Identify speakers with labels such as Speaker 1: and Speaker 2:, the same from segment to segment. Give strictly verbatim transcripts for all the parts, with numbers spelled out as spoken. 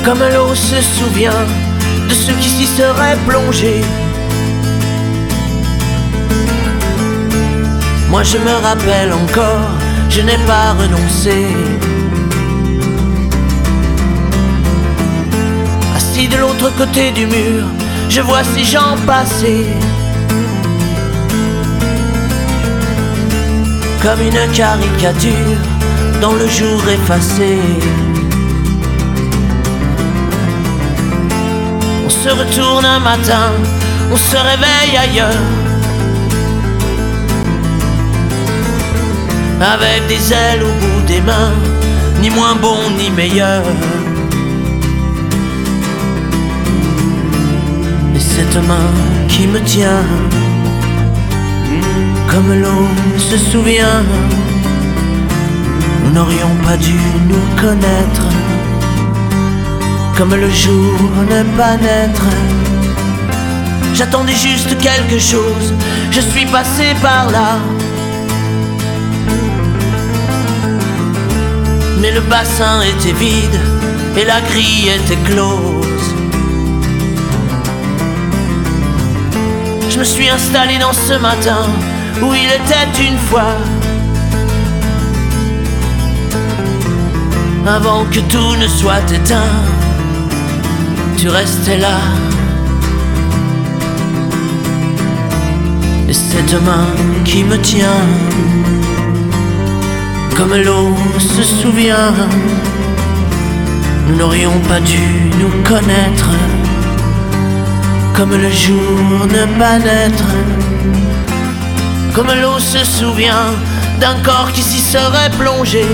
Speaker 1: comme l'eau se souvient de ceux qui s'y seraient plongés. Moi je me rappelle encore, je n'ai pas renoncé. Assis de l'autre côté du mur, je vois ces gens passer comme une caricature dans le jour effacé. On se retourne un matin, on se réveille ailleurs, avec des ailes au bout des mains, ni moins bon ni meilleur. Et cette main qui me tient, comme l'eau se souvient, nous n'aurions pas dû nous connaître, comme le jour ne pas naître. J'attendais juste quelque chose, je suis passé par là, mais le bassin était vide et la grille était close. Je me suis installé dans ce matin où il était une fois, avant que tout ne soit éteint. Tu restais là, et cette main qui me tient, comme l'eau se souvient, nous n'aurions pas dû nous connaître, comme le jour ne pas naître. Comme l'eau se souvient d'un corps qui s'y serait plongé.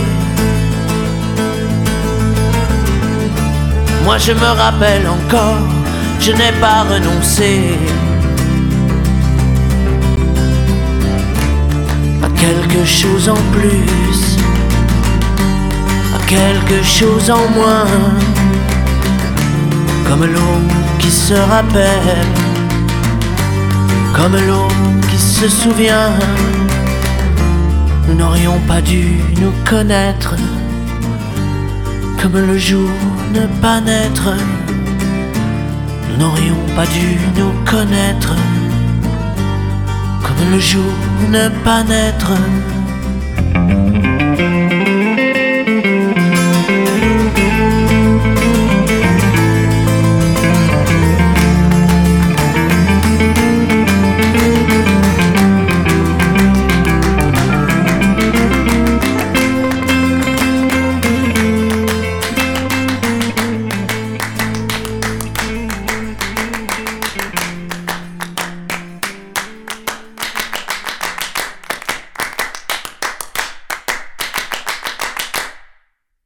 Speaker 1: Moi je me rappelle encore, je n'ai pas renoncé à quelque chose en plus, à quelque chose en moins, comme l'eau qui se rappelle, comme l'eau qui se souvient. Nous n'aurions pas dû nous connaître, comme le jour ne pas naître. Nous n'aurions pas dû nous connaître, comme le jour ne pas naître.